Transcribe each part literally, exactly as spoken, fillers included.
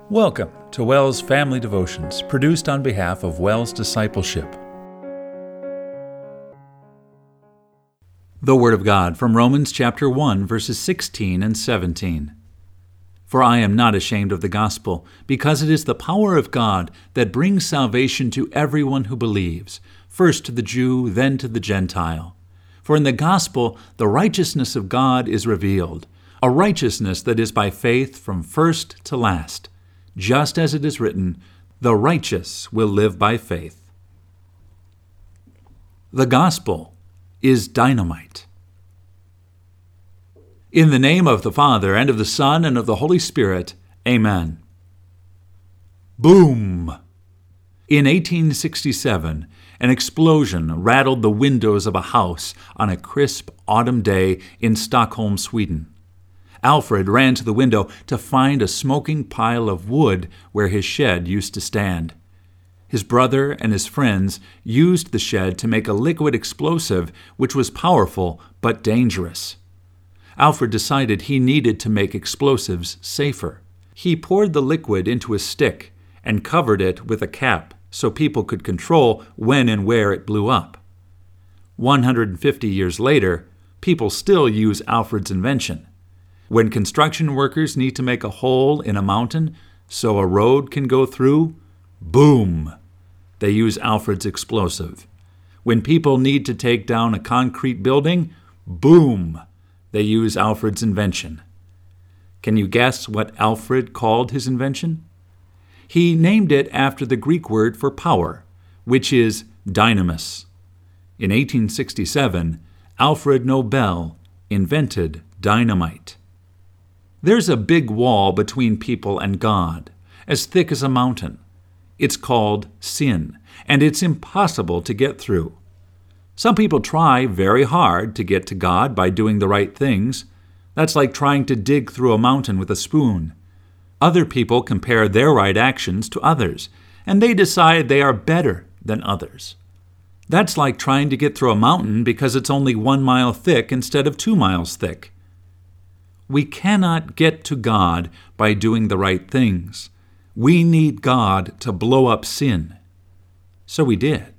Welcome to WELS Family Devotions, produced on behalf of WELS Discipleship. The Word of God from Romans chapter one, verses sixteen and seventeen. For I am not ashamed of the gospel, because it is the power of God that brings salvation to everyone who believes, first to the Jew, then to the Gentile. For in the gospel the righteousness of God is revealed, a righteousness that is by faith from first to last. Just as it is written, the righteous will live by faith. The gospel is dynamite. In the name of the Father, and of the Son, and of the Holy Spirit, Amen. Boom! In eighteen sixty-seven, an explosion rattled the windows of a house on a crisp autumn day in Stockholm, Sweden. Alfred ran to the window to find a smoking pile of wood where his shed used to stand. His brother and his friends used the shed to make a liquid explosive which was powerful but dangerous. Alfred decided he needed to make explosives safer. He poured the liquid into a stick and covered it with a cap so people could control when and where it blew up. one hundred fifty years later, people still use Alfred's invention. When construction workers need to make a hole in a mountain so a road can go through, boom, they use Alfred's explosive. When people need to take down a concrete building, boom, they use Alfred's invention. Can you guess what Alfred called his invention? He named it after the Greek word for power, which is dynamis. In eighteen sixty-seven, Alfred Nobel invented dynamite. There's a big wall between people and God, as thick as a mountain. It's called sin, and it's impossible to get through. Some people try very hard to get to God by doing the right things. That's like trying to dig through a mountain with a spoon. Other people compare their right actions to others, and they decide they are better than others. That's like trying to get through a mountain because it's only one mile thick instead of two miles thick. We cannot get to God by doing the right things. We need God to blow up sin. So we did.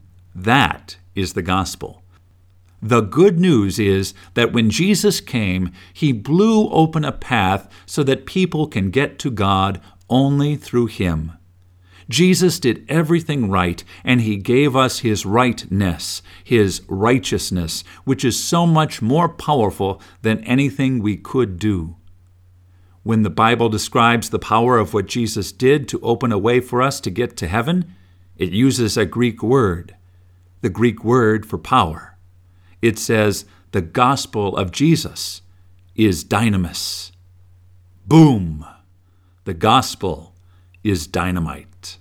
That is the gospel. The good news is that when Jesus came, he blew open a path so that people can get to God only through him. Jesus did everything right, and he gave us his rightness, his righteousness, which is so much more powerful than anything we could do. When the Bible describes the power of what Jesus did to open a way for us to get to heaven, it uses a Greek word, the Greek word for power. It says the gospel of Jesus is dynamis. Boom! The gospel is dynamite.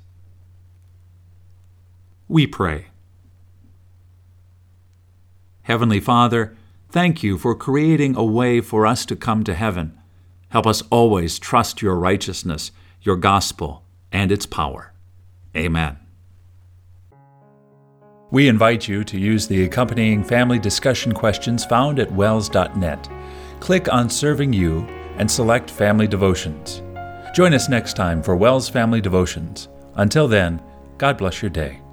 We pray. Heavenly Father, thank you for creating a way for us to come to heaven. Help us always trust your righteousness, your gospel, and its power. Amen. We invite you to use the accompanying family discussion questions found at wels dot net. Click on Serving You and select Family Devotions. Join us next time for WELS Family Devotions. Until then, God bless your day.